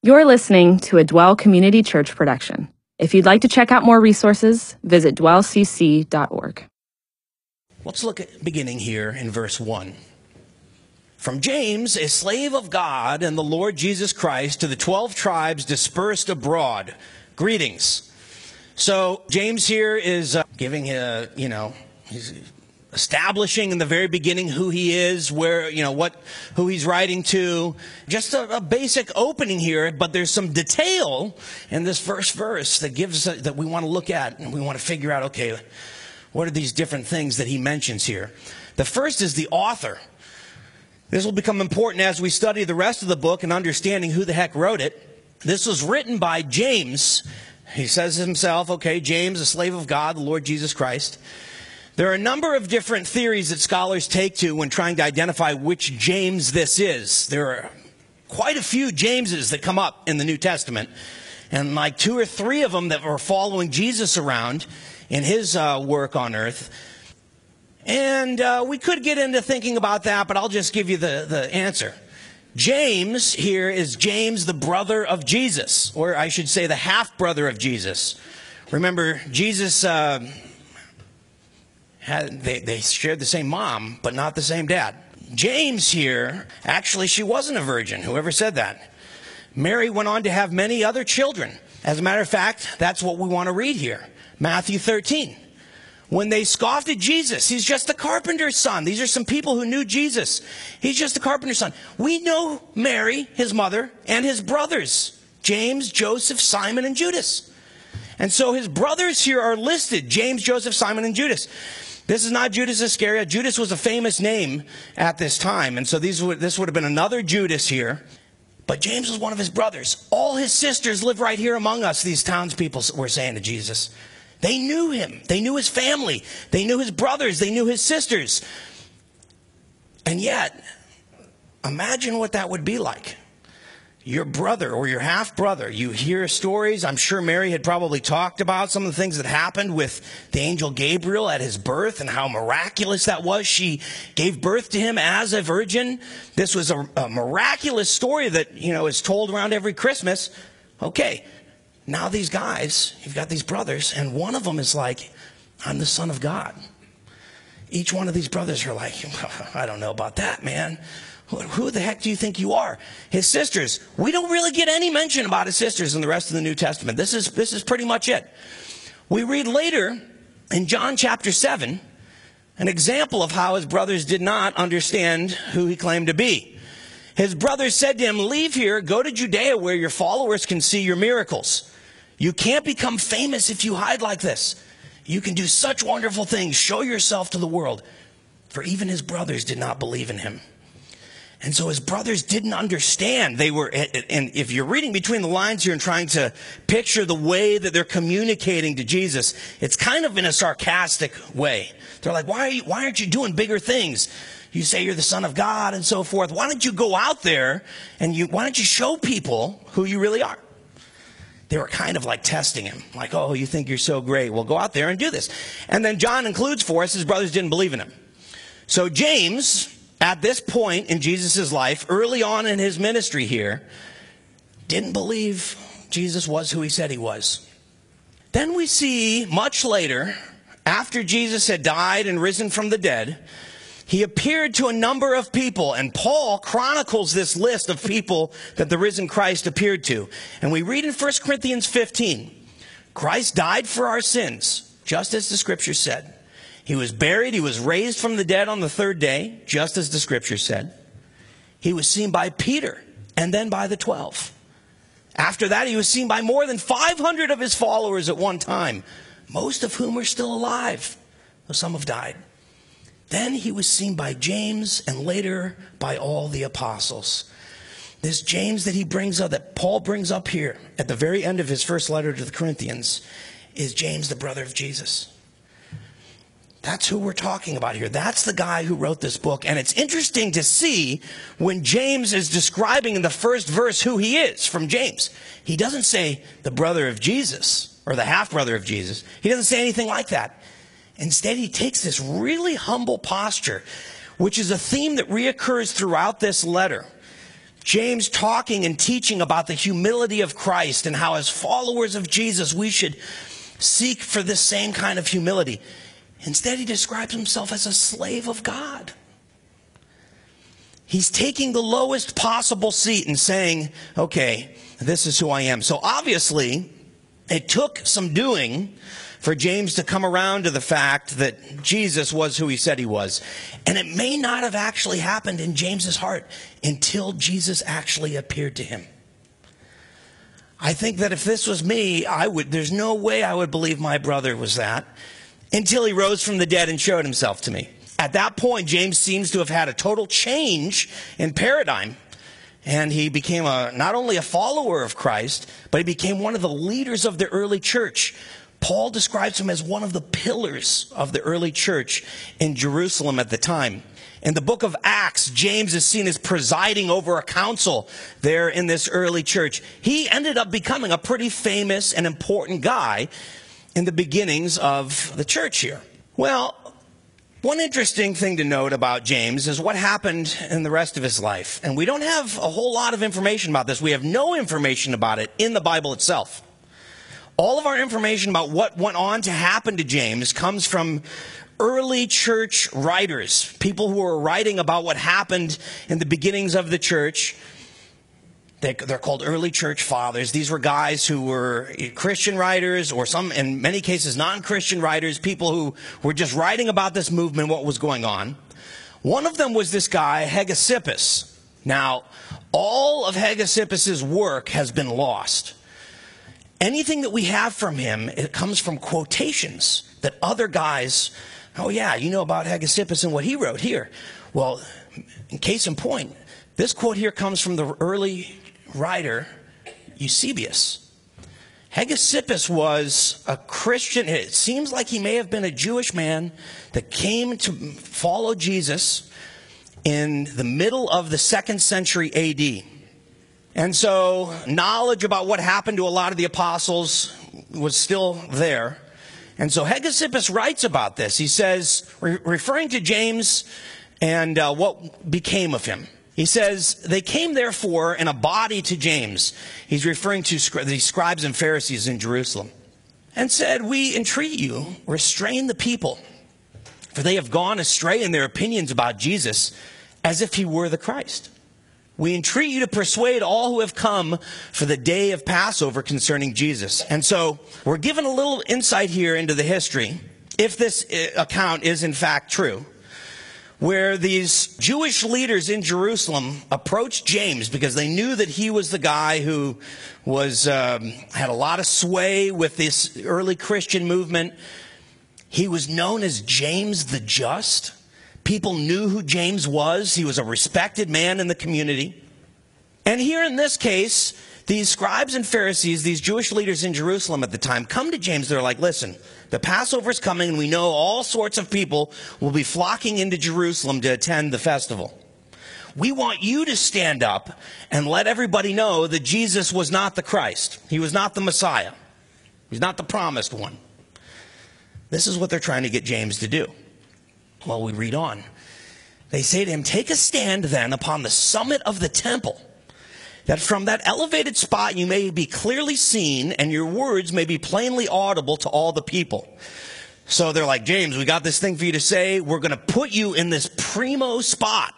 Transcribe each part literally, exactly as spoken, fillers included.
You're listening to a Dwell Community Church production. If you'd like to check out more resources, visit dwell c c dot org. Let's look at beginning here in verse one. From James, a slave of God and the Lord Jesus Christ, to the twelve tribes dispersed abroad. Greetings. So James here is uh, giving, a, you know, he's establishing in the very beginning who he is, where, you know, what, who he's writing to. Just a, a basic opening here, but there's some detail in this first verse that gives uh, that we want to look at, and we want to figure out, okay, what are these different things that he mentions here? The first is the author. This will become important as we study the rest of the book and understanding who the heck wrote it. This was written by James. He says himself, okay, James, a slave of God, the Lord Jesus Christ. There are a number of different theories that scholars take to when trying to identify which James this is. There are quite a few Jameses that come up in the New Testament, and like two or three of them that were following Jesus around in his uh, work on earth. And uh, we could get into thinking about that, but I'll just give you the, the answer. James here is James, the brother of Jesus, or I should say the half-brother of Jesus. Remember, Jesus... Uh, Had, they, they shared the same mom, but not the same dad. James here, actually, she wasn't a virgin. Whoever said that? Mary went on to have many other children. As a matter of fact, that's what we want to read here. Matthew thirteen. When they scoffed at Jesus, he's just a carpenter's son. These are some people who knew Jesus. He's just a carpenter's son. We know Mary, his mother, and his brothers, James, Joseph, Simon, and Judas. And so his brothers here are listed, James, Joseph, Simon, and Judas. This is not Judas Iscariot. Judas was a famous name at this time. And so these would, this would have been another Judas here. But James was one of his brothers. All his sisters live right here among us, these townspeople were saying to Jesus. They knew him. They knew his family. They knew his brothers. They knew his sisters. And yet, imagine what that would be like. Your brother or your half-brother, you hear stories. I'm sure Mary had probably talked about some of the things that happened with the angel Gabriel at his birth and how miraculous that was. She gave birth to him as a virgin. This was a, a miraculous story that, you know, is told around every Christmas. Okay, now these guys, you've got these brothers, and one of them is like, I'm the son of God. Each one of these brothers are like, I don't know about that, man. Who the heck do you think you are? His sisters. We don't really get any mention about his sisters in the rest of the New Testament. This is, this is pretty much it. We read later in John chapter seven, an example of how his brothers did not understand who he claimed to be. His brothers said to him, leave here, go to Judea where your followers can see your miracles. You can't become famous if you hide like this. You can do such wonderful things. Show yourself to the world. For even his brothers did not believe in him. And so his brothers didn't understand. They were, and if you're reading between the lines here and trying to picture the way that they're communicating to Jesus, it's kind of in a sarcastic way. They're like, why are you, why aren't you doing bigger things? You say you're the son of God and so forth. Why don't you go out there and you, why don't you show people who you really are? They were kind of like testing him. Like, oh, you think you're so great. Well, go out there and do this. And then John includes for us, his brothers didn't believe in him. So James, at this point in Jesus' life, early on in his ministry here, didn't believe Jesus was who he said he was. Then we see much later, after Jesus had died and risen from the dead, he appeared to a number of people, and Paul chronicles this list of people that the risen Christ appeared to. And we read in First Corinthians fifteen, Christ died for our sins, just as the scripture said. He was buried. He was raised from the dead on the third day, just as the scripture said. He was seen by Peter and then by the twelve. After that, he was seen by more than five hundred of his followers at one time, most of whom are still alive, though some have died. Then he was seen by James and later by all the apostles. This James that he brings up, that Paul brings up here at the very end of his first letter to the Corinthians, is James, the brother of Jesus. That's who we're talking about here. That's the guy who wrote this book. And it's interesting to see when James is describing in the first verse who he is from James. He doesn't say the brother of Jesus or the half-brother of Jesus. He doesn't say anything like that. Instead, he takes this really humble posture, which is a theme that reoccurs throughout this letter. James talking and teaching about the humility of Christ and how as followers of Jesus we should seek for this same kind of humility. Instead, he describes himself as a slave of God. He's taking the lowest possible seat and saying, okay, this is who I am. So obviously, it took some doing for James to come around to the fact that Jesus was who he said he was. And it may not have actually happened in James's heart until Jesus actually appeared to him. I think that if this was me, I would, there's no way I would believe my brother was that until he rose from the dead and showed himself to me. At that point, James seems to have had a total change in paradigm. And he became a, not only a follower of Christ, but he became one of the leaders of the early church. Paul describes him as one of the pillars of the early church in Jerusalem at the time. In the book of Acts, James is seen as presiding over a council there in this early church. He ended up becoming a pretty famous and important guy in the beginnings of the church here. Well, one interesting thing to note about James is what happened in the rest of his life. And we don't have a whole lot of information about this. We have no information about it in the Bible itself. All of our information about what went on to happen to James comes from early church writers, people who were writing about what happened in the beginnings of the church. They're called early church fathers. These were guys who were Christian writers, or some, in many cases, non-Christian writers, people who were just writing about this movement, what was going on. One of them was this guy, Hegesippus. Now, all of Hegesippus's work has been lost. Anything that we have from him, it comes from quotations that other guys, oh yeah, you know about Hegesippus and what he wrote here. Well, in case in point, this quote here comes from the early writer Eusebius. Hegesippus was a Christian. It seems like he may have been a Jewish man that came to follow Jesus in the middle of the second century A D. And so knowledge about what happened to a lot of the apostles was still there. And so Hegesippus writes about this. He says, re- referring to James and uh, what became of him. He says, they came therefore in a body to James. He's referring to scri- the scribes and Pharisees in Jerusalem. And said, we entreat you, restrain the people, for they have gone astray in their opinions about Jesus, as if he were the Christ. We entreat you to persuade all who have come for the day of Passover concerning Jesus. And so we're given a little insight here into the history, if this account is in fact true, where these Jewish leaders in Jerusalem approached James because they knew that he was the guy who was um, had a lot of sway with this early Christian movement. He was known as James the Just. People knew who James was. He was a respected man in the community. And here in this case, these scribes and Pharisees, these Jewish leaders in Jerusalem at the time, come to James. They're like, listen, the Passover's coming, and we know all sorts of people will be flocking into Jerusalem to attend the festival. We want you to stand up and let everybody know that Jesus was not the Christ. He was not the Messiah. He's not the promised one. This is what they're trying to get James to do. Well, we read on. They say to him, take a stand then upon the summit of the temple, that from that elevated spot you may be clearly seen, and your words may be plainly audible to all the people. So they're like, James, we got this thing for you to say. We're going to put you in this primo spot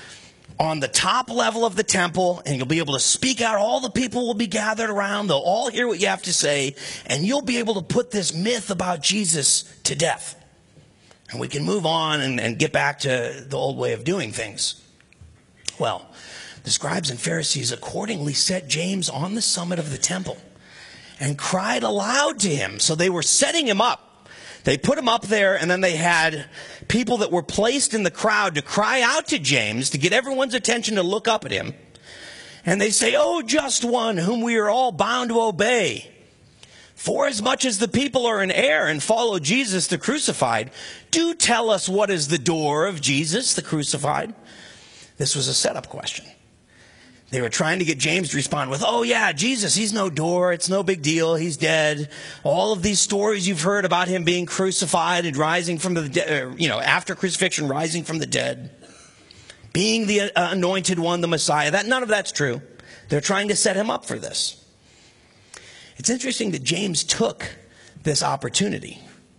on the top level of the temple, and you'll be able to speak out. All the people will be gathered around. They'll all hear what you have to say, and you'll be able to put this myth about Jesus to death. And we can move on and, and get back to the old way of doing things. Well, the scribes and Pharisees accordingly set James on the summit of the temple and cried aloud to him. So they were setting him up. They put him up there, and then they had people that were placed in the crowd to cry out to James to get everyone's attention to look up at him. And they say, "O just one, whom we are all bound to obey. For as much as the people are in error and follow Jesus the crucified, do tell us what is the door of Jesus the crucified." This was a setup question. They were trying to get James to respond with, oh yeah, Jesus, he's no door. It's no big deal. He's dead. All of these stories you've heard about him being crucified and rising from the dead, you know, after crucifixion, rising from the dead. being the uh, anointed one, the Messiah. That none of that's true. They're trying to set him up for this. It's interesting that James took this opportunity.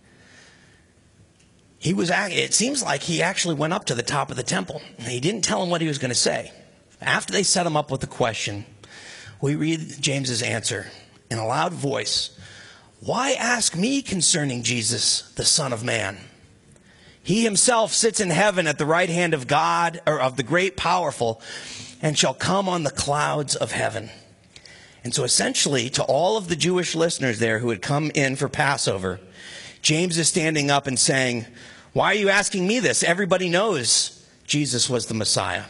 He was, it seems like he actually went up to the top of the temple. He didn't tell him what he was going to say. After they set him up with the question, we read James's answer in a loud voice. Why ask me concerning Jesus, the Son of Man? He himself sits in heaven at the right hand of God, or of the great powerful, and shall come on the clouds of heaven. And so essentially, to all of the Jewish listeners there who had come in for Passover, James is standing up and saying, why are you asking me this? Everybody knows Jesus was the Messiah.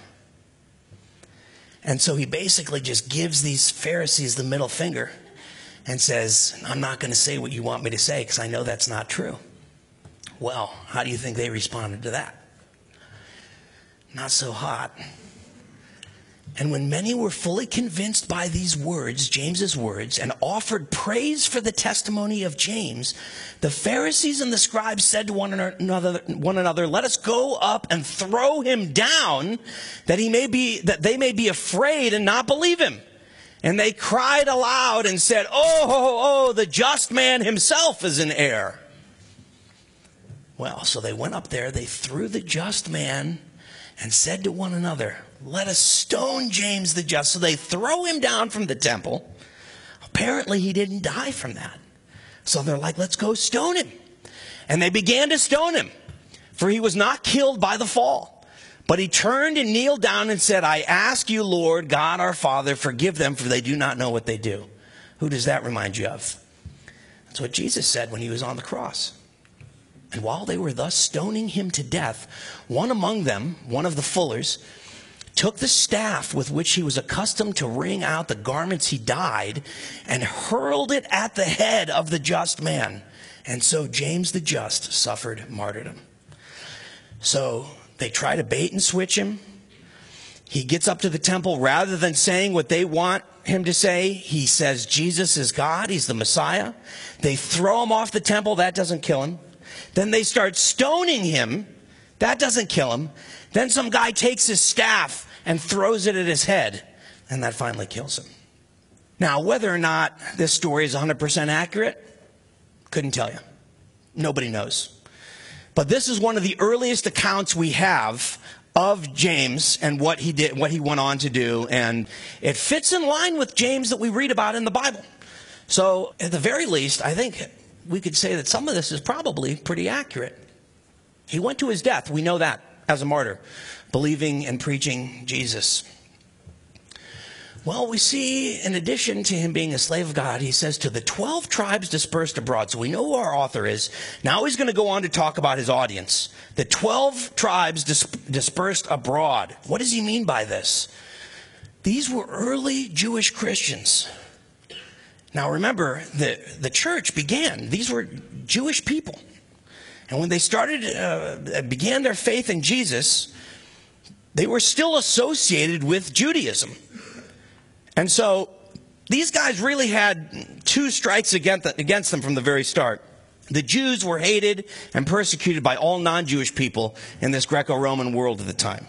And so he basically just gives these Pharisees the middle finger and says, I'm not going to say what you want me to say because I know that's not true. Well, how do you think they responded to that? Not so hot. And when many were fully convinced by these words, James's words, and offered praise for the testimony of James, the Pharisees and the scribes said to one another, one another, let us go up and throw him down, that he may be, that they may be afraid and not believe him. And they cried aloud and said, oh, oh, oh, the just man himself is in error. Well, so they went up there, they threw the just man and said to one another, let us stone James the just. So they throw him down from the temple. Apparently he didn't die from that. So they're like, let's go stone him. And they began to stone him, for he was not killed by the fall. But he turned and kneeled down and said, I ask you, Lord, God our Father, forgive them, for they do not know what they do. Who does that remind you of? That's what Jesus said when he was on the cross. And while they were thus stoning him to death, one among them, one of the fullers, took the staff with which he was accustomed to wring out the garments he dyed and hurled it at the head of the just man. And so James the just suffered martyrdom. So they try to bait and switch him. He gets up to the temple. Rather than saying what they want him to say, he says Jesus is God. He's the Messiah. They throw him off the temple. That doesn't kill him. Then they start stoning him. That doesn't kill him. Then some guy takes his staff and throws it at his head, and that finally kills him. Now, whether or not this story is one hundred percent accurate, couldn't tell you. Nobody knows. But this is one of the earliest accounts we have of James and what he did, what he went on to do, and it fits in line with James that we read about in the Bible. So, at the very least, I think we could say that some of this is probably pretty accurate. He went to his death, we know that, as a martyr, believing and preaching Jesus. Well, we see, in addition to him being a slave of God, he says to the twelve tribes dispersed abroad. So we know who our author is. Now he's going to go on to talk about his audience. The twelve tribes dis- dispersed abroad. What does he mean by this? These were early Jewish Christians. Now remember, the, the church began. These were Jewish people. And when they started, uh, began their faith in Jesus, they were still associated with Judaism. And so these guys really had two strikes against, against them from the very start. The Jews were hated and persecuted by all non-Jewish people in this Greco-Roman world at the time.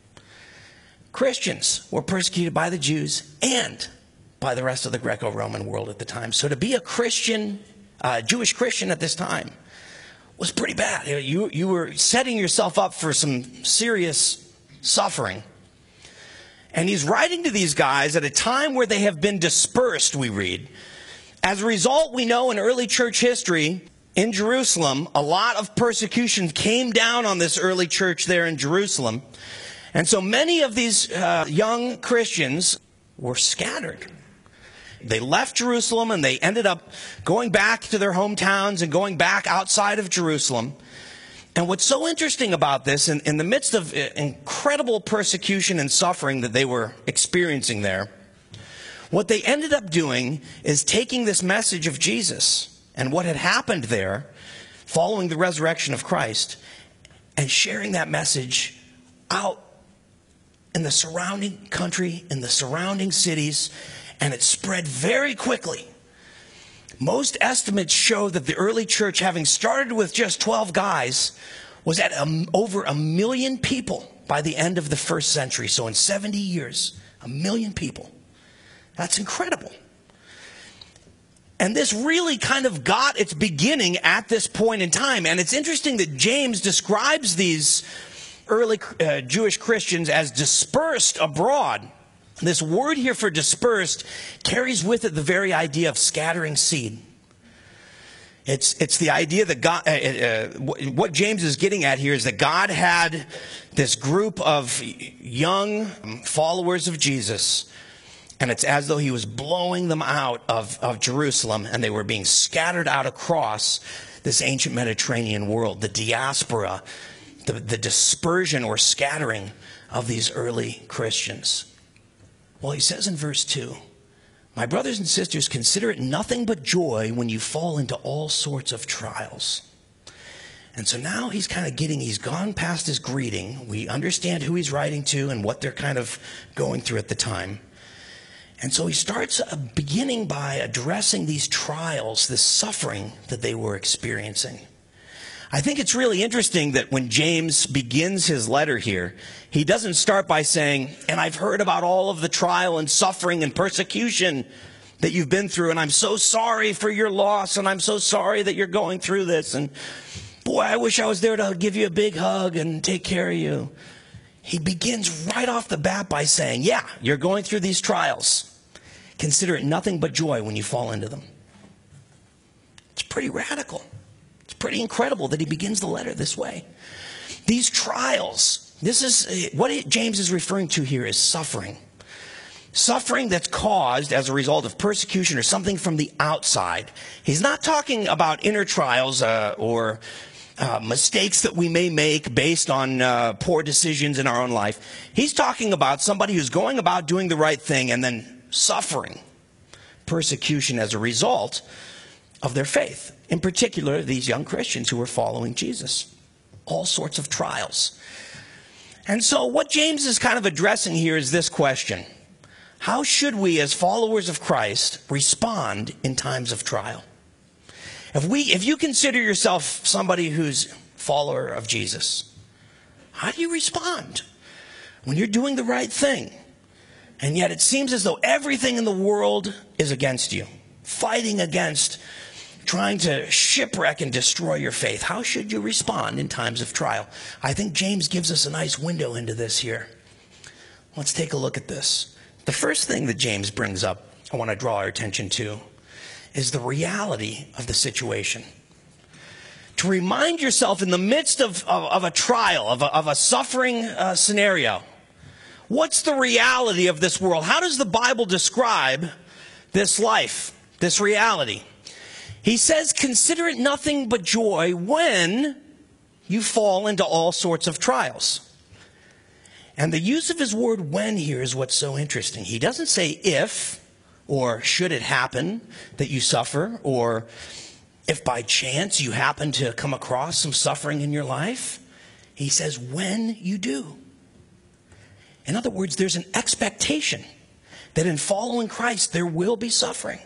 Christians were persecuted by the Jews and by the rest of the Greco-Roman world at the time. So to be a Christian, uh, Jewish Christian at this time was pretty bad. You, you were setting yourself up for some serious suffering. And he's writing to these guys at a time where they have been dispersed, we read. As a result, we know in early church history in Jerusalem, a lot of persecution came down on this early church there in Jerusalem. And so many of these uh, young Christians were scattered. They left Jerusalem and they ended up going back to their hometowns and going back outside of Jerusalem. And what's so interesting about this, in, in the midst of incredible persecution and suffering that they were experiencing there, what they ended up doing is taking this message of Jesus and what had happened there following the resurrection of Christ and sharing that message out in the surrounding country, in the surrounding cities, and it spread very quickly. Most estimates show that the early church, having started with just twelve guys, was at a, over a million people by the end of the first century. So in seventy years, a million people. That's incredible. And this really kind of got its beginning at this point in time. And it's interesting that James describes these early uh, Jewish Christians as dispersed abroad. This word here for dispersed carries with it the very idea of scattering seed. It's, it's the idea that God, uh, uh, what James is getting at here is that God had this group of young followers of Jesus, and it's as though he was blowing them out of, of Jerusalem, and they were being scattered out across this ancient Mediterranean world, the diaspora, the, the dispersion or scattering of these early Christians. Well, he says in verse two, "My brothers and sisters, consider it nothing but joy when you fall into all sorts of trials." And so now he's kind of getting, he's gone past his greeting. We understand who he's writing to and what they're kind of going through at the time. And so he starts beginning by addressing these trials, this suffering that they were experiencing. I think it's really interesting that when James begins his letter here, he doesn't start by saying, "And I've heard about all of the trial and suffering and persecution that you've been through, and I'm so sorry for your loss, and I'm so sorry that you're going through this, and boy, I wish I was there to give you a big hug and take care of you." He begins right off the bat by saying, yeah, you're going through these trials. Consider it nothing but joy when you fall into them. It's pretty radical. It's pretty incredible that he begins the letter this way. These trials, this is what James is referring to here is suffering. Suffering that's caused as a result of persecution or something from the outside. He's not talking about inner trials uh, or uh, mistakes that we may make based on uh, poor decisions in our own life. He's talking about somebody who's going about doing the right thing and then suffering persecution as a result of their faith. In particular, these young Christians who were following Jesus. All sorts of trials. And so what James is kind of addressing here is this question. How should we, as followers of Christ, respond in times of trial? If we, if you consider yourself somebody who's a follower of Jesus, how do you respond when you're doing the right thing, and yet it seems as though everything in the world is against you, fighting against, trying to shipwreck and destroy your faith? How should you respond in times of trial? I think James gives us a nice window into this here. Let's take a look at this. The first thing that James brings up, I want to draw our attention to, is the reality of the situation. To remind yourself in the midst of, of, of a trial, of a, of a suffering uh, scenario, what's the reality of this world? How does the Bible describe this life, this reality? He says, consider it nothing but joy when you fall into all sorts of trials. And the use of his word when here is what's so interesting. He doesn't say if or should it happen that you suffer, or if by chance you happen to come across some suffering in your life. He says when you do. In other words, there's an expectation that in following Christ there will be suffering.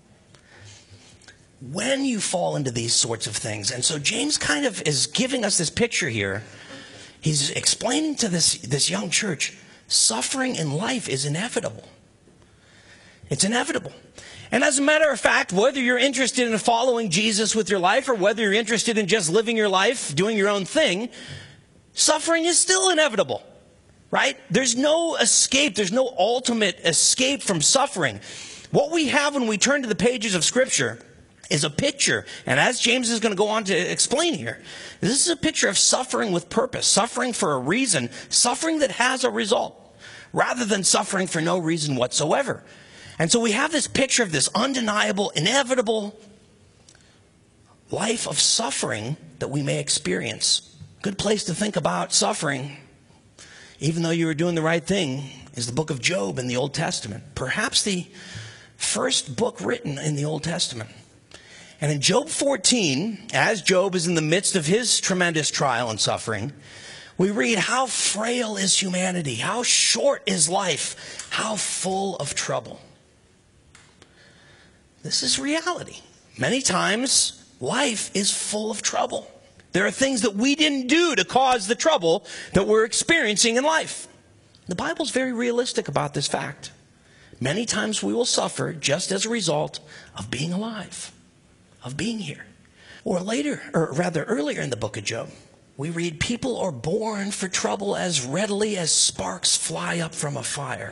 When you fall into these sorts of things. And so James kind of is giving us this picture here. He's explaining to this, this young church, suffering in life is inevitable. It's inevitable. And as a matter of fact, whether you're interested in following Jesus with your life or whether you're interested in just living your life, doing your own thing, suffering is still inevitable, right? There's no escape. There's no ultimate escape from suffering. What we have when we turn to the pages of Scripture is a picture, and as James is going to go on to explain here, this is a picture of suffering with purpose, suffering for a reason, suffering that has a result, rather than suffering for no reason whatsoever. And so we have this picture of this undeniable, inevitable life of suffering that we may experience. Good place to think about suffering, even though you were doing the right thing, is the book of Job in the Old Testament. Perhaps the first book written in the Old Testament. And in Job fourteen, as Job is in the midst of his tremendous trial and suffering, we read how frail is humanity, how short is life, how full of trouble. This is reality. Many times, life is full of trouble. There are things that we didn't do to cause the trouble that we're experiencing in life. The Bible's very realistic about this fact. Many times we will suffer just as a result of being alive, of being here. Or later, or rather earlier in the book of Job, we read, people are born for trouble as readily as sparks fly up from a fire.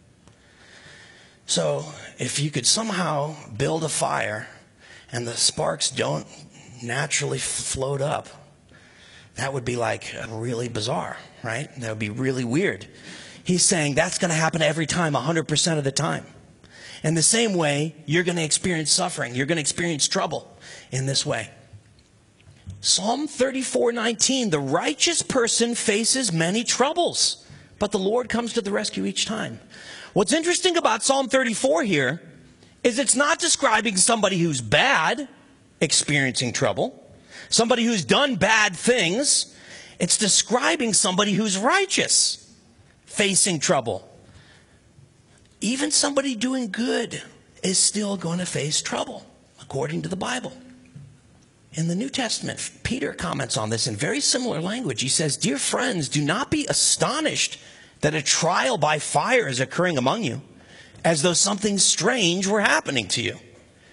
So if you could somehow build a fire and the sparks don't naturally float up, that would be like really bizarre, right? That would be really weird. He's saying that's going to happen every time, one hundred percent of the time. In the same way, you're going to experience suffering. You're going to experience trouble in this way. Psalm thirty-four nineteen, the righteous person faces many troubles, but the Lord comes to the rescue each time. What's interesting about Psalm thirty-four here is it's not describing somebody who's bad experiencing trouble, somebody who's done bad things. It's describing somebody who's righteous facing trouble. Even somebody doing good is still going to face trouble, according to the Bible. In the New Testament, Peter comments on this in very similar language. He says, "Dear friends, do not be astonished that a trial by fire is occurring among you, as though something strange were happening to you."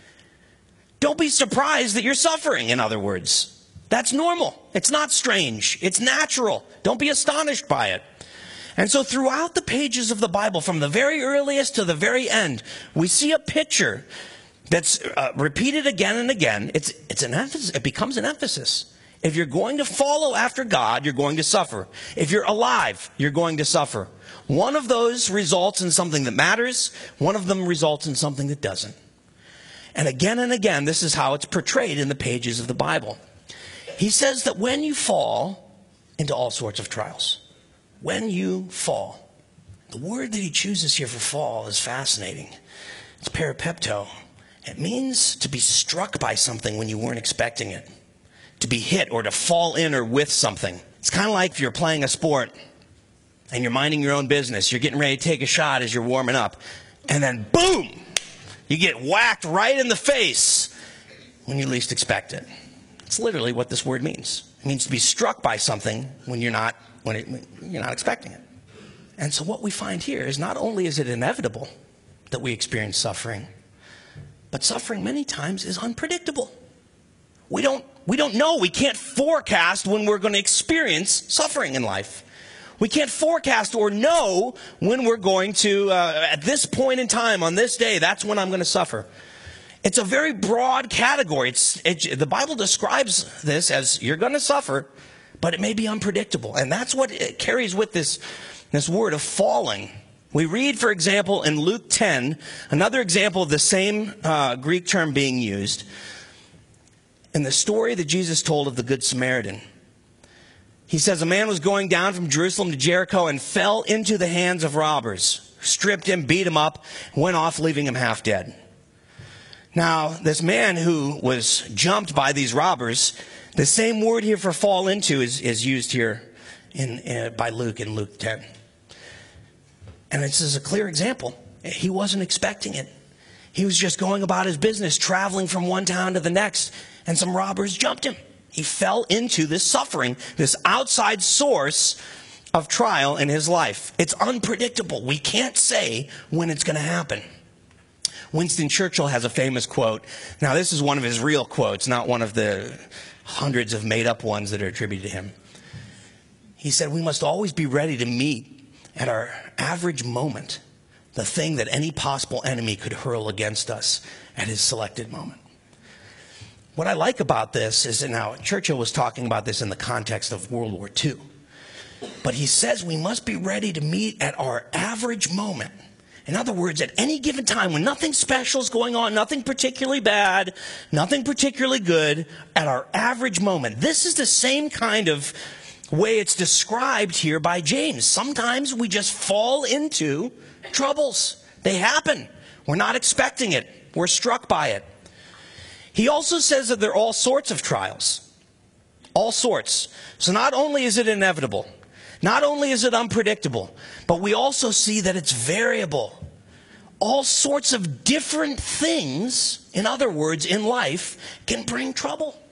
Don't be surprised that you're suffering, in other words. That's normal. It's not strange. It's natural. Don't be astonished by it. And so throughout the pages of the Bible, from the very earliest to the very end, we see a picture that's uh, repeated again and again. It's, it's an emphasis. It becomes an emphasis. If you're going to follow after God, you're going to suffer. If you're alive, you're going to suffer. One of those results in something that matters. One of them results in something that doesn't. And again and again, this is how it's portrayed in the pages of the Bible. He says that when you fall into all sorts of trials, when you fall, the word that he chooses here for fall is fascinating. It's peripepto. It means to be struck by something when you weren't expecting it. To be hit or to fall in or with something. It's kind of like if you're playing a sport and you're minding your own business. You're getting ready to take a shot as you're warming up. And then boom! You get whacked right in the face when you least expect it. It's literally what this word means. It means to be struck by something when you're not when, it, when you're not expecting it. And so what we find here is not only is it inevitable that we experience suffering, but suffering many times is unpredictable. We don't we don't know. We can't forecast when we're going to experience suffering in life. We can't forecast or know when we're going to, uh, at this point in time, on this day, that's when I'm going to suffer. It's a very broad category. It's, it, the Bible describes this as you're going to suffer, but it may be unpredictable. And that's what it carries with this, this word of falling. We read, for example, in Luke ten, another example of the same uh, Greek term being used, in the story that Jesus told of the Good Samaritan. He says, a man was going down from Jerusalem to Jericho and fell into the hands of robbers, stripped him, beat him up, went off, leaving him half dead. Now, this man who was jumped by these robbers, the same word here for fall into is, is used here in, uh, by Luke in Luke ten. And this is a clear example. He wasn't expecting it. He was just going about his business, traveling from one town to the next, and some robbers jumped him. He fell into this suffering, this outside source of trial in his life. It's unpredictable. We can't say when it's going to happen. Winston Churchill has a famous quote. Now, this is one of his real quotes, not one of the hundreds of made-up ones that are attributed to him. He said, we must always be ready to meet at our average moment the thing that any possible enemy could hurl against us at his selected moment. What I like about this is that now Churchill was talking about this in the context of World War Two. But he says we must be ready to meet at our average moment. In other words, at any given time when nothing special is going on, nothing particularly bad, nothing particularly good, at our average moment. This is the same kind of way it's described here by James. Sometimes we just fall into troubles. They happen. We're not expecting it. We're struck by it. He also says that there are all sorts of trials. All sorts. So not only is it inevitable, not only is it unpredictable, but we also see that it's variable. All sorts of different things, in other words, in life, can bring trouble.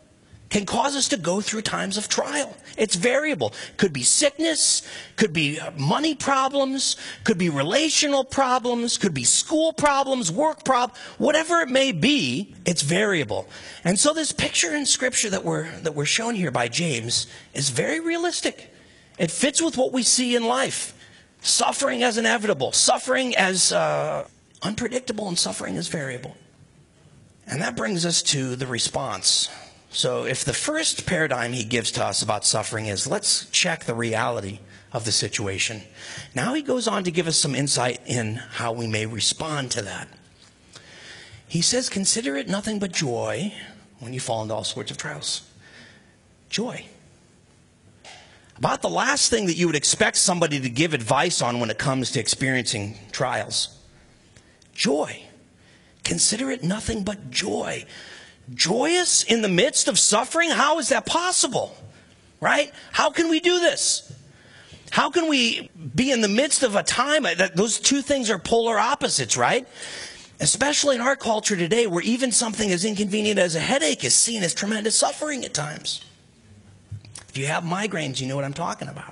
can cause us to go through times of trial. It's variable. Could be sickness, could be money problems, could be relational problems, could be school problems, work problems, whatever it may be, it's variable. And so this picture in Scripture that we're, that we're shown here by James is very realistic. It fits with what we see in life. Suffering as inevitable, suffering as uh, unpredictable, and suffering as variable. And that brings us to the response. So if the first paradigm he gives to us about suffering is, let's check the reality of the situation. Now he goes on to give us some insight in how we may respond to that. He says, consider it nothing but joy when you fall into all sorts of trials. Joy. About the last thing that you would expect somebody to give advice on when it comes to experiencing trials. Joy. Consider it nothing but joy. Joyous in the midst of suffering? How is that possible? Right? How can we do this? How can we be in the midst of a time that those two things are polar opposites, right? Especially in our culture today, where even something as inconvenient as a headache is seen as tremendous suffering at times. If you have migraines, you know what I'm talking about.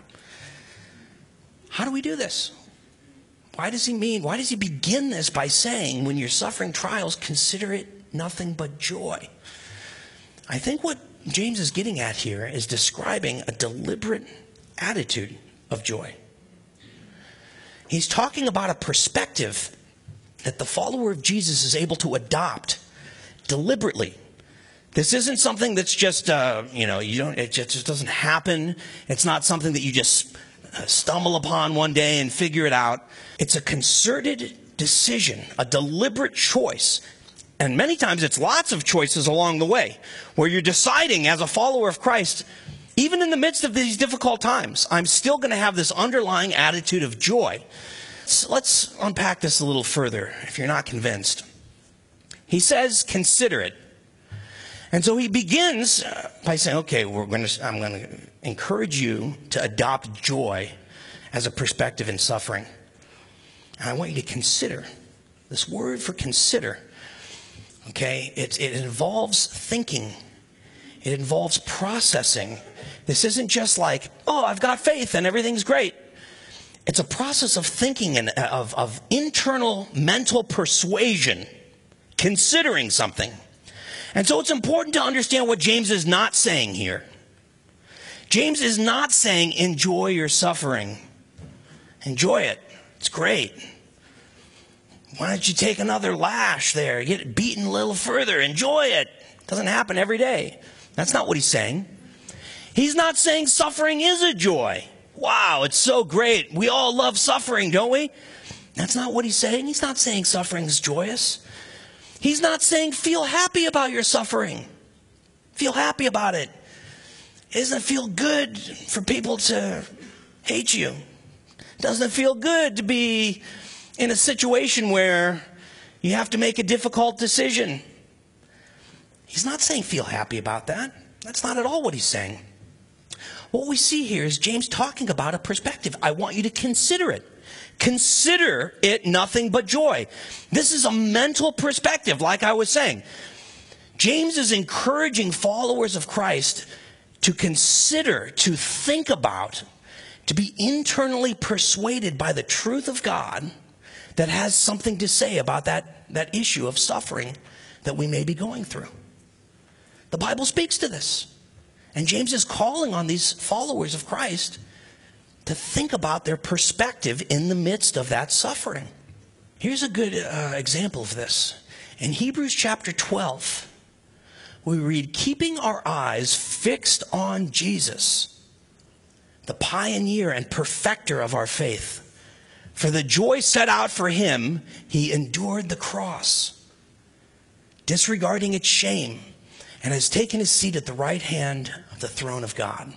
How do we do this? Why does he mean, why does he begin this by saying, when you're suffering trials, consider it nothing but joy? I think what James is getting at here is describing a deliberate attitude of joy. He's talking about a perspective that the follower of Jesus is able to adopt deliberately. This isn't something that's just, uh, you know, you don't, it just, just doesn't happen. It's not something that you just stumble upon one day and figure it out. It's a concerted decision, a deliberate choice. And many times it's lots of choices along the way where you're deciding as a follower of Christ, even in the midst of these difficult times, I'm still going to have this underlying attitude of joy. So let's unpack this a little further if you're not convinced. He says, consider it. And so he begins by saying, okay, we're going to, I'm going to encourage you to adopt joy as a perspective in suffering. And I want you to consider. This word for consider, okay, it, it involves thinking. It involves processing. This isn't just like, oh, I've got faith and everything's great. It's a process of thinking and of, of internal mental persuasion, considering something. And so it's important to understand what James is not saying here. James is not saying enjoy your suffering. Enjoy it. It's great. Why don't you take another lash there? Get beaten a little further. Enjoy it. It doesn't happen every day. That's not what he's saying. He's not saying suffering is a joy. Wow, it's so great. We all love suffering, don't we? That's not what he's saying. He's not saying suffering is joyous. He's not saying feel happy about your suffering. Feel happy about it. Doesn't it feel good for people to hate you? Doesn't it feel good to be in a situation where you have to make a difficult decision? He's not saying feel happy about that. That's not at all what he's saying. What we see here is James talking about a perspective. I want you to consider it. Consider it nothing but joy. This is a mental perspective, like I was saying. James is encouraging followers of Christ to consider, to think about, to be internally persuaded by the truth of God that has something to say about that, that issue of suffering that we may be going through. The Bible speaks to this. And James is calling on these followers of Christ to think about their perspective in the midst of that suffering. Here's a good uh, example of this. In Hebrews chapter twelve, we read, keeping our eyes fixed on Jesus, the pioneer and perfecter of our faith. For the joy set out for him, he endured the cross, disregarding its shame, and has taken his seat at the right hand of the throne of God.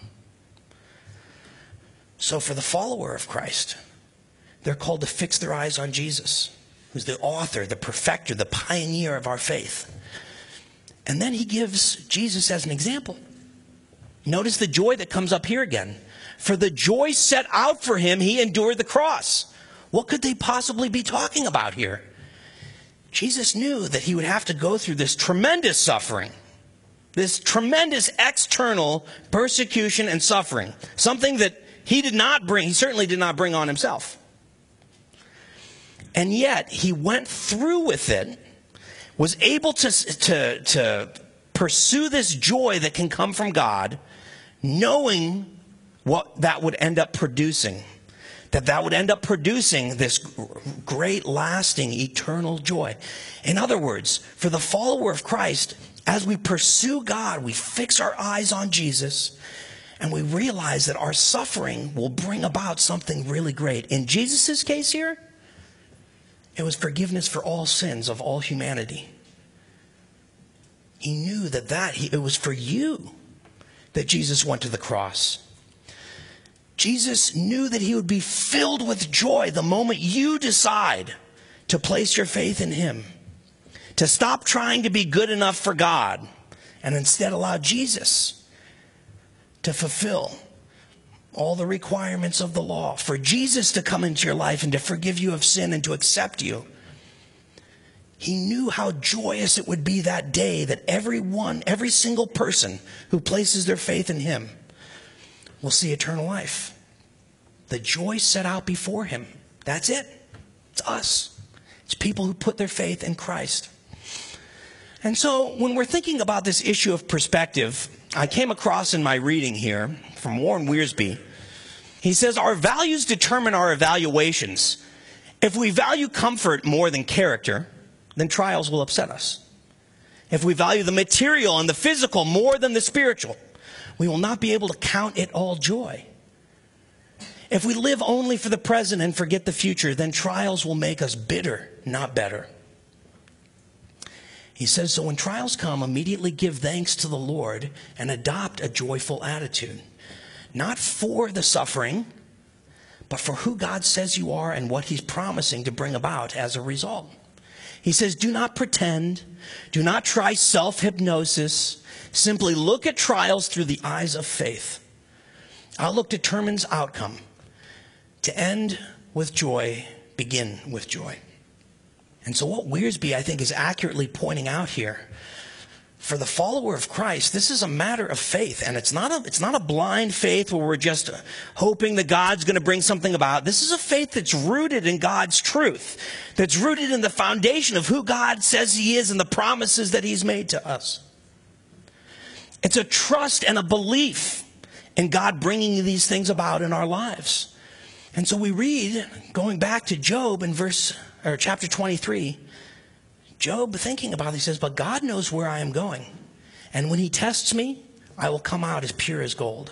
So for the follower of Christ, they're called to fix their eyes on Jesus, who's the author, the perfecter, the pioneer of our faith. And then he gives Jesus as an example. Notice the joy that comes up here again. For the joy set out for him, he endured the cross. What could they possibly be talking about here? Jesus knew that he would have to go through this tremendous suffering. this tremendous external persecution and suffering, something that he did not bring, he certainly did not bring on himself. And yet he went through with it, was able to, to, to pursue this joy that can come from God, knowing what that would end up producing. That that would end up producing this great, lasting, eternal joy. In other words, for the follower of Christ, as we pursue God, we fix our eyes on Jesus, and we realize that our suffering will bring about something really great. In Jesus' case here, it was forgiveness for all sins of all humanity. He knew that, that he, it was for you that Jesus went to the cross. Jesus knew that he would be filled with joy the moment you decide to place your faith in him, to stop trying to be good enough for God and instead allow Jesus to fulfill all the requirements of the law, for Jesus to come into your life and to forgive you of sin and to accept you. He knew how joyous it would be that day that everyone, every single person who places their faith in him will see eternal life. The joy set out before him. That's it. It's us. It's people who put their faith in Christ. And so when we're thinking about this issue of perspective, I came across in my reading here from Warren Wiersbe. He says, our values determine our evaluations. If we value comfort more than character, then trials will upset us. If we value the material and the physical more than the spiritual, we will not be able to count it all joy. If we live only for the present and forget the future, then trials will make us bitter, not better. He says, so when trials come, immediately give thanks to the Lord and adopt a joyful attitude. Not for the suffering, but for who God says you are and what he's promising to bring about as a result. He says, do not pretend. Do not try self-hypnosis. Simply look at trials through the eyes of faith. Outlook determines outcome. To end with joy, begin with joy. And so what Wiersbe, I think, is accurately pointing out here, for the follower of Christ, this is a matter of faith. And it's not a, it's not a blind faith where we're just hoping that God's going to bring something about. This is a faith that's rooted in God's truth, that's rooted in the foundation of who God says he is and the promises that he's made to us. It's a trust and a belief in God bringing these things about in our lives. And so we read, going back to Job in verse or chapter twenty-three, Job thinking about it, he says, but God knows where I am going. And when he tests me, I will come out as pure as gold.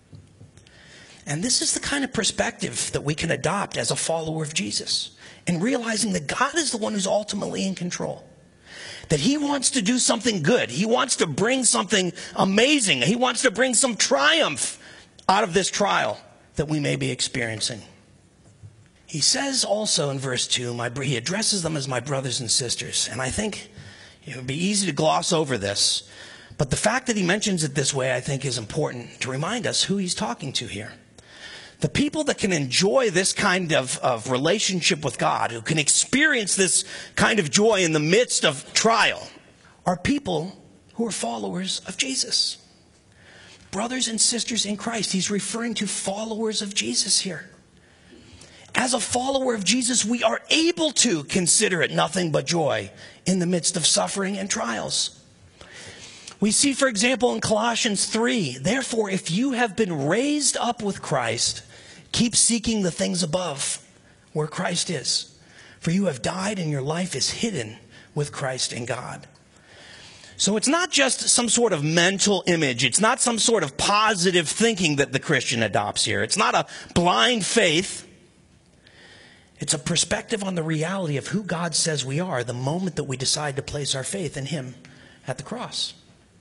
And this is the kind of perspective that we can adopt as a follower of Jesus, in realizing that God is the one who's ultimately in control. That he wants to do something good. He wants to bring something amazing. He wants to bring some triumph out of this trial that we may be experiencing. He says also in verse two, my, he addresses them as my brothers and sisters. And I think it would be easy to gloss over this. But the fact that he mentions it this way, I think, is important to remind us who he's talking to here. The people that can enjoy this kind of, of relationship with God, who can experience this kind of joy in the midst of trial, are people who are followers of Jesus. Brothers and sisters in Christ. He's referring to followers of Jesus here. As a follower of Jesus, we are able to consider it nothing but joy in the midst of suffering and trials. We see, for example, in Colossians three, therefore, if you have been raised up with Christ, keep seeking the things above, where Christ is. For you have died and your life is hidden with Christ in God. So it's not just some sort of mental image. It's not some sort of positive thinking that the Christian adopts here. It's not a blind faith. It's a perspective on the reality of who God says we are the moment that we decide to place our faith in him at the cross.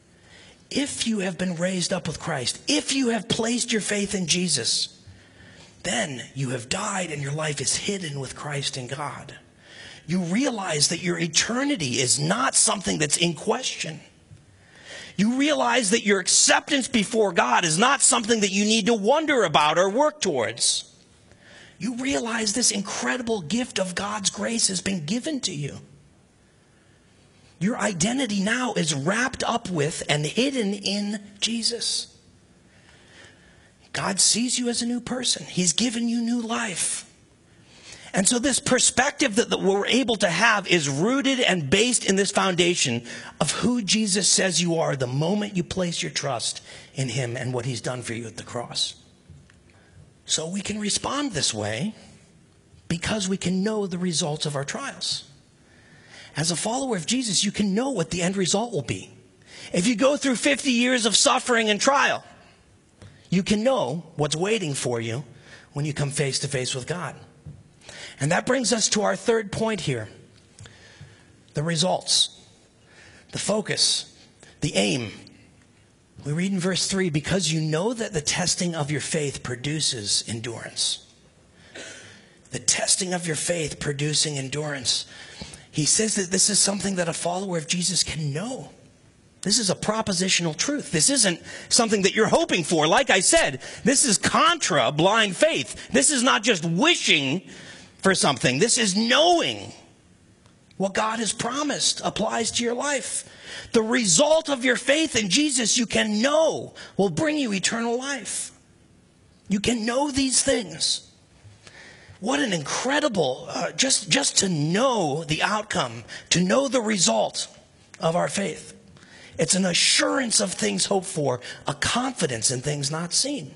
If you have been raised up with Christ, if you have placed your faith in Jesus, then you have died and your life is hidden with Christ in God. You realize that your eternity is not something that's in question. You realize that your acceptance before God is not something that you need to wonder about or work towards. You realize this incredible gift of God's grace has been given to you. Your identity now is wrapped up with and hidden in Jesus. God sees you as a new person. He's given you new life. And so this perspective that, that we're able to have is rooted and based in this foundation of who Jesus says you are the moment you place your trust in him and what he's done for you at the cross. So we can respond this way because we can know the results of our trials. As a follower of Jesus, you can know what the end result will be. If you go through fifty years of suffering and trial, you can know what's waiting for you when you come face to face with God. And that brings us to our third point here. The results, the focus, the aim. We read in verse three, because you know that the testing of your faith produces endurance. The testing of your faith producing endurance. He says that this is something that a follower of Jesus can know. This is a propositional truth. This isn't something that you're hoping for. Like I said, this is contra blind faith. This is not just wishing for something. This is knowing what God has promised applies to your life. The result of your faith in Jesus, you can know, will bring you eternal life. You can know these things. What an incredible, uh, just, just to know the outcome, to know the result of our faith. It's an assurance of things hoped for, a confidence in things not seen.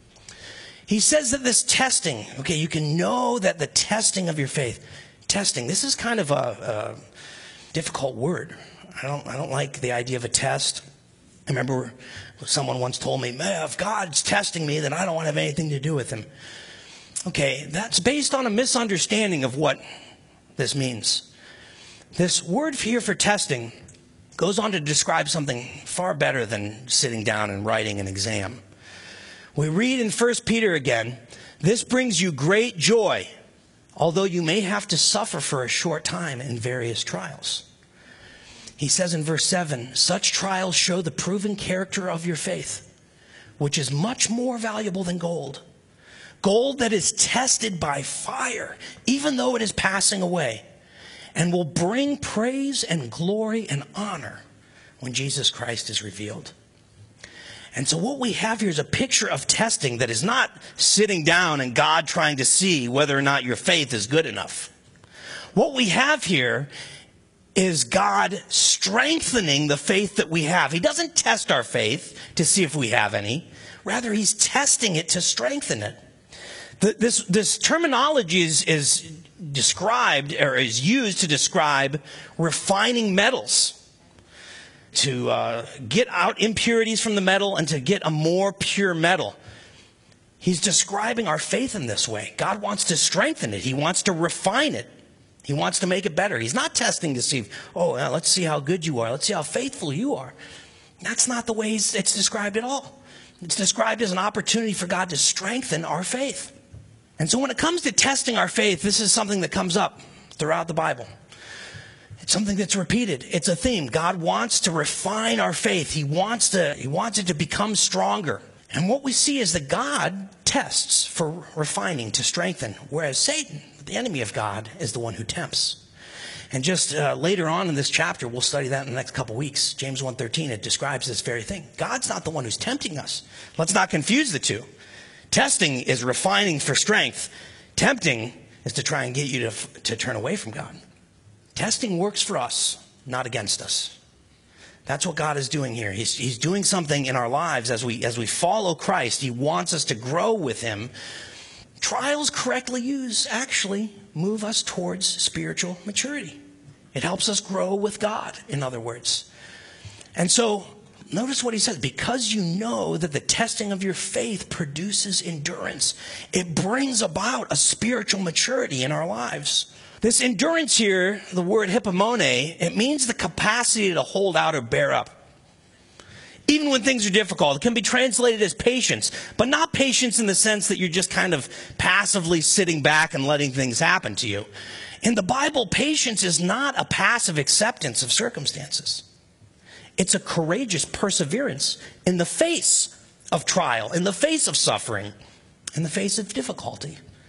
He says that this testing, okay, you can know that the testing of your faith, testing, this is kind of a, a difficult word. I don't, I don't like the idea of a test. I remember someone once told me, man, if God's testing me, then I don't want to have anything to do with him. Okay, that's based on a misunderstanding of what this means. This word here for testing goes on to describe something far better than sitting down and writing an exam. We read in First Peter again, this brings you great joy, although you may have to suffer for a short time in various trials. He says in verse seven, such trials show the proven character of your faith, which is much more valuable than gold. Gold that is tested by fire, even though it is passing away, and will bring praise and glory and honor when Jesus Christ is revealed. And so what we have here is a picture of testing that is not sitting down and God trying to see whether or not your faith is good enough. What we have here is God strengthening the faith that we have. He doesn't test our faith to see if we have any. Rather, he's testing it to strengthen it. The, this, this terminology is, is described or is used to describe refining metals. To uh, get out impurities from the metal and to get a more pure metal. He's describing our faith in this way. God wants to strengthen it. He wants to refine it. He wants to make it better. He's not testing to see, oh, well, let's see how good you are. Let's see how faithful you are. That's not the way it's described at all. It's described as an opportunity for God to strengthen our faith. And so when it comes to testing our faith, this is something that comes up throughout the Bible. It's something that's repeated. It's a theme. God wants to refine our faith. He wants to, he wants it to become stronger. And what we see is that God tests for refining, to strengthen, whereas Satan, the enemy of God, is the one who tempts. And just uh, later on in this chapter, we'll study that in the next couple weeks. James one thirteen, it describes this very thing. God's not the one who's tempting us. Let's not confuse the two. Testing is refining for strength. Tempting is to try and get you to, to turn away from God. Testing works for us, not against us. That's what God is doing here. He's, he's doing something in our lives as we, as we follow Christ. He wants us to grow with him. Trials correctly used actually move us towards spiritual maturity. It helps us grow with God, in other words. And so notice what he says, because you know that the testing of your faith produces endurance. It brings about a spiritual maturity in our lives. This endurance here, the word hypomone, it means the capacity to hold out or bear up. Even when things are difficult, it can be translated as patience, but not patience in the sense that you're just kind of passively sitting back and letting things happen to you. In the Bible, patience is not a passive acceptance of circumstances. It's a courageous perseverance in the face of trial, in the face of suffering, in the face of difficulty.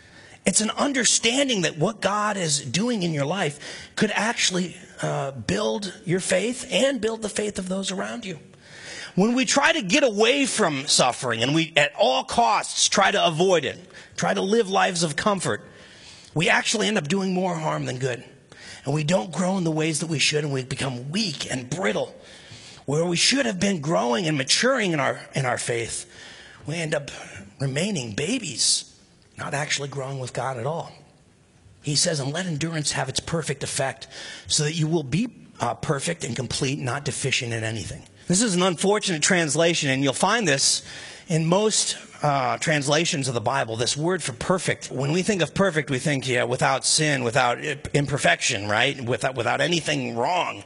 It's an understanding that what God is doing in your life could actually uh, build your faith and build the faith of those around you. When we try to get away from suffering and we at all costs try to avoid it, try to live lives of comfort, we actually end up doing more harm than good. And we don't grow in the ways that we should, and we become weak and brittle. Where we should have been growing and maturing in our in our faith, we end up remaining babies, not actually growing with God at all. He says, and let endurance have its perfect effect, so that you will be uh, perfect and complete, not deficient in anything. This is an unfortunate translation, and you'll find this in most uh, translations of the Bible, this word for perfect. When we think of perfect, we think, yeah, without sin, without imperfection, right? Without, without anything wrong.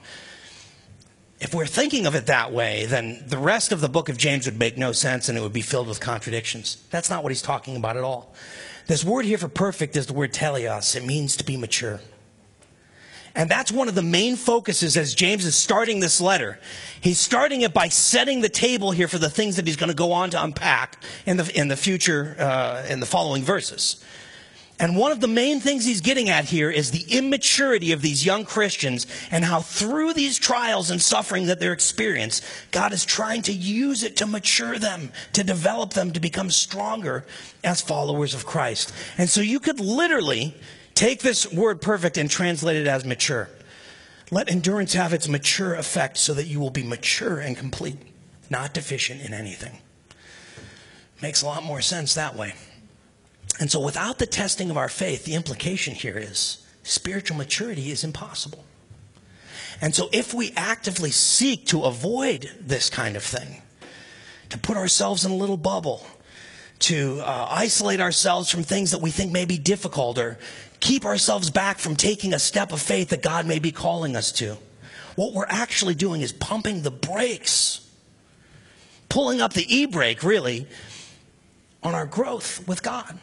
If we're thinking of it that way, then the rest of the book of James would make no sense, and it would be filled with contradictions. That's not what he's talking about at all. This word here for perfect is the word teleos. It means to be mature. And that's one of the main focuses as James is starting this letter. He's starting it by setting the table here for the things that he's going to go on to unpack in the, in the future, uh, in the following verses. And one of the main things he's getting at here is the immaturity of these young Christians and how through these trials and suffering that they're experiencing, God is trying to use it to mature them, to develop them, to become stronger as followers of Christ. And so you could literally take this word perfect and translate it as mature. Let endurance have its mature effect so that you will be mature and complete, not deficient in anything. Makes a lot more sense that way. And so without the testing of our faith, the implication here is spiritual maturity is impossible. And so if we actively seek to avoid this kind of thing, to put ourselves in a little bubble, to uh, isolate ourselves from things that we think may be difficult, or keep ourselves back from taking a step of faith that God may be calling us to, what we're actually doing is pumping the brakes, pulling up the e-brake, really, on our growth with God.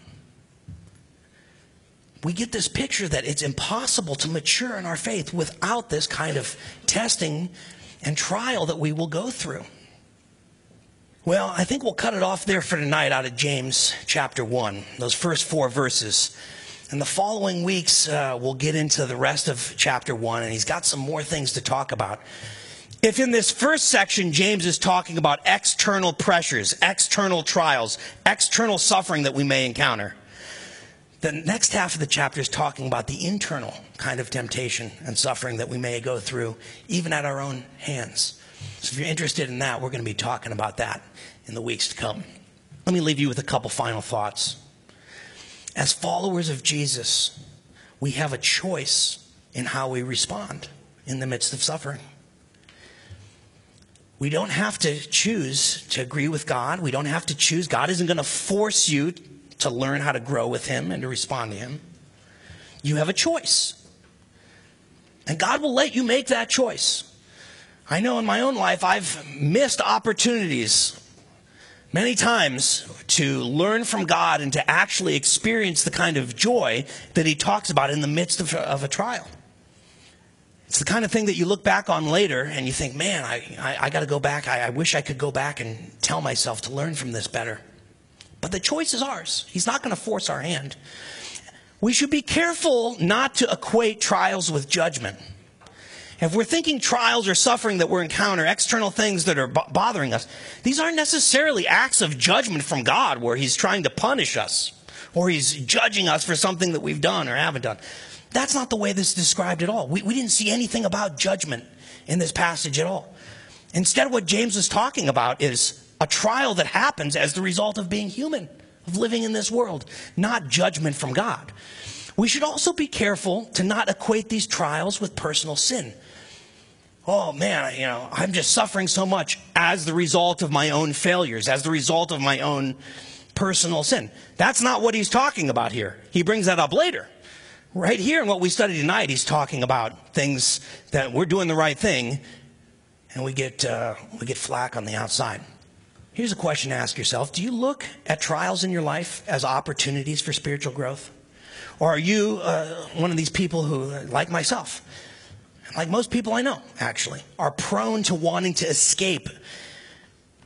We get this picture that it's impossible to mature in our faith without this kind of testing and trial that we will go through. Well, I think we'll cut it off there for tonight out of James chapter one, those first four verses. In the following weeks, uh, we'll get into the rest of chapter one, and he's got some more things to talk about. If in this first section, James is talking about external pressures, external trials, external suffering that we may encounter, the next half of the chapter is talking about the internal kind of temptation and suffering that we may go through, even at our own hands. So if you're interested in that, we're going to be talking about that in the weeks to come. Let me leave you with a couple final thoughts. As followers of Jesus, we have a choice in how we respond in the midst of suffering. We don't have to choose to agree with God. We don't have to choose. God isn't going to force you to learn how to grow with him and to respond to him. You have a choice. And God will let you make that choice. I know in my own life I've missed opportunities many times to learn from God and to actually experience the kind of joy that he talks about in the midst of, of a trial. It's the kind of thing that you look back on later and you think, man, I, I, I got to go back. I, I wish I could go back and tell myself to learn from this better. But the choice is ours. He's not going to force our hand. We should be careful not to equate trials with judgment. If we're thinking trials or suffering that we're encountering, external things that are b- bothering us, these aren't necessarily acts of judgment from God where he's trying to punish us or he's judging us for something that we've done or haven't done. That's not the way this is described at all. We, we didn't see anything about judgment in this passage at all. Instead, what James is talking about is a trial that happens as the result of being human, of living in this world, not judgment from God. We should also be careful to not equate these trials with personal sin. Oh man, you know, I'm just suffering so much as the result of my own failures, as the result of my own personal sin. That's not what he's talking about here. He brings that up later. Right here in what we studied tonight, he's talking about things that we're doing the right thing and we get uh, we get flack on the outside. Here's a question to ask yourself. Do you look at trials in your life as opportunities for spiritual growth? Or are you uh, one of these people who, like myself, like most people I know, actually, are prone to wanting to escape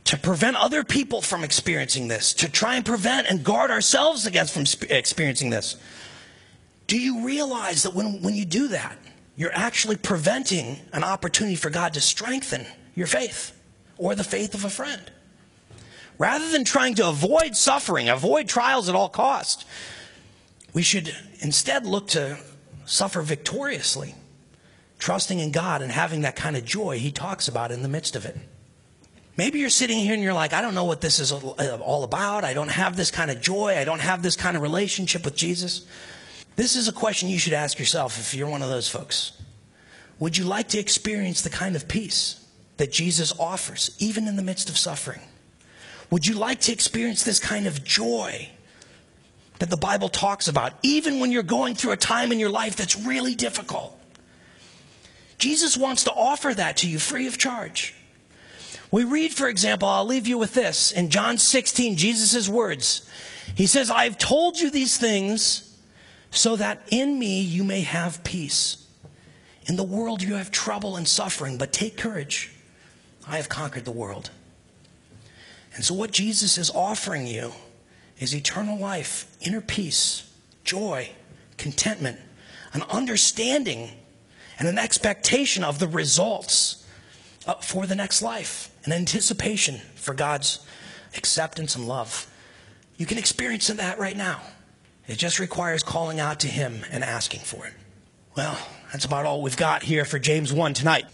to prevent other people from experiencing this, to try and prevent and guard ourselves against from sp- experiencing this. Do you realize that when, when you do that, you're actually preventing an opportunity for God to strengthen your faith or the faith of a friend? Rather than trying to avoid suffering, avoid trials at all costs, we should instead look to suffer victoriously, trusting in God and having that kind of joy he talks about in the midst of it. Maybe you're sitting here and you're like, I don't know what this is all about. I don't have this kind of joy. I don't have this kind of relationship with Jesus. This is a question you should ask yourself if you're one of those folks. Would you like to experience the kind of peace that Jesus offers, even in the midst of suffering? Would you like to experience this kind of joy that the Bible talks about, even when you're going through a time in your life that's really difficult? Jesus wants to offer that to you free of charge. We read, for example, I'll leave you with this. In John sixteen, Jesus' words. He says, I've told you these things so that in me you may have peace. In the world you have trouble and suffering, but take courage. I have conquered the world. And so what Jesus is offering you is eternal life, inner peace, joy, contentment, an understanding, and an expectation of the results for the next life, an anticipation for God's acceptance and love. You can experience that right now. It just requires calling out to him and asking for it. Well, that's about all we've got here for James one tonight.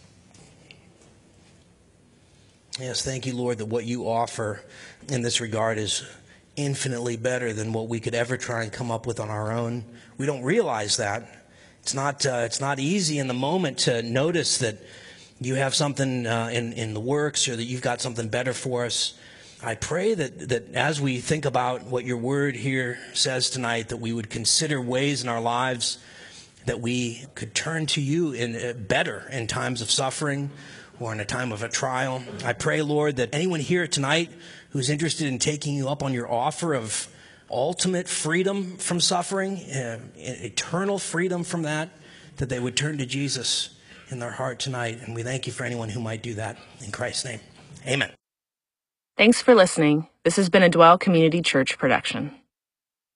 Yes, thank you, Lord, that what you offer in this regard is infinitely better than what we could ever try and come up with on our own. We don't realize that. It's not uh, it's not easy in the moment to notice that you have something uh, in, in the works or that you've got something better for us. I pray that, that as we think about what your word here says tonight, that we would consider ways in our lives that we could turn to you in uh, better in times of suffering or in a time of a trial. I pray, Lord, that anyone here tonight who's interested in taking you up on your offer of ultimate freedom from suffering, uh, eternal freedom from that, that they would turn to Jesus in their heart tonight. And we thank you for anyone who might do that. In Christ's name, amen. Thanks for listening. This has been a Dwell Community Church production.